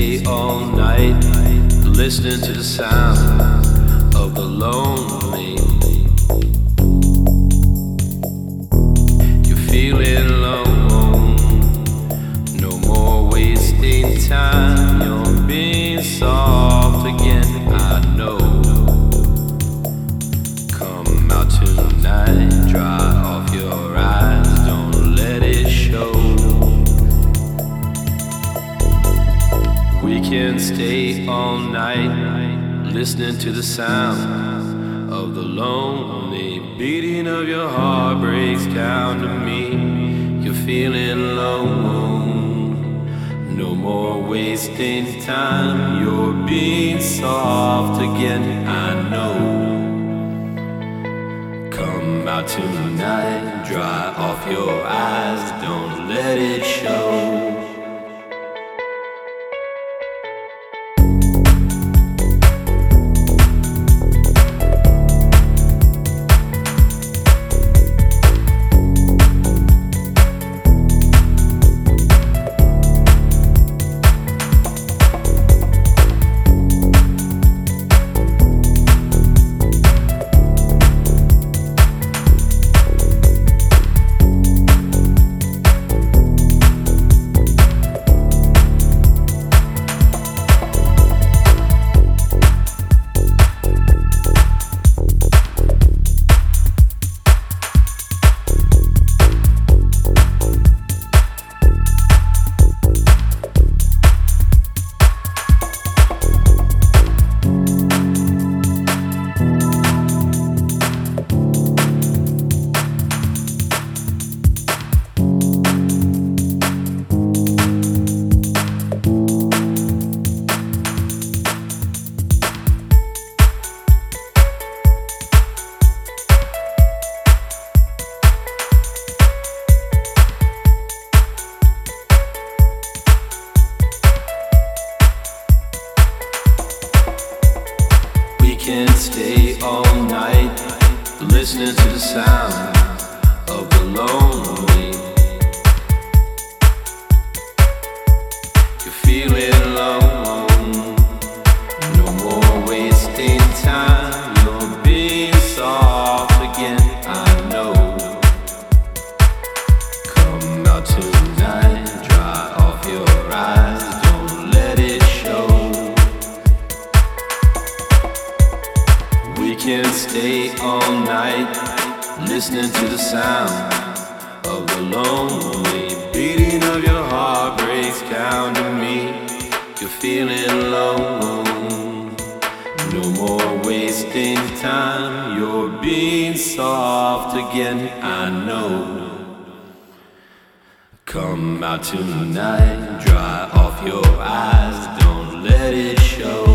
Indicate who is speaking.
Speaker 1: stay all night listening to the sound of the lonely. You're feeling alone, no more wasting time. You're being soft again, I know. Come out tonight, dry off your eyes, don't let it show. We can stay all night listening to the sound of the lonely. Beating of your heart breaks down to me. You're feeling alone, no more wasting time. You're being soft again, I know. Come out tonight, dry off your eyes, don't let it show. Can stay all night listening to the sound of the lonely. You're feeling alone, no more wasting time. You're being soft again, I know. Come out tonight, dry off your eyes, don't let it show. We can stay all night listening to the sound of the lonely. Beating of your heart breaks down to me. You're feeling alone, no more wasting time. You're being soft again, I know. Come out tonight, dry off your eyes, don't let it show.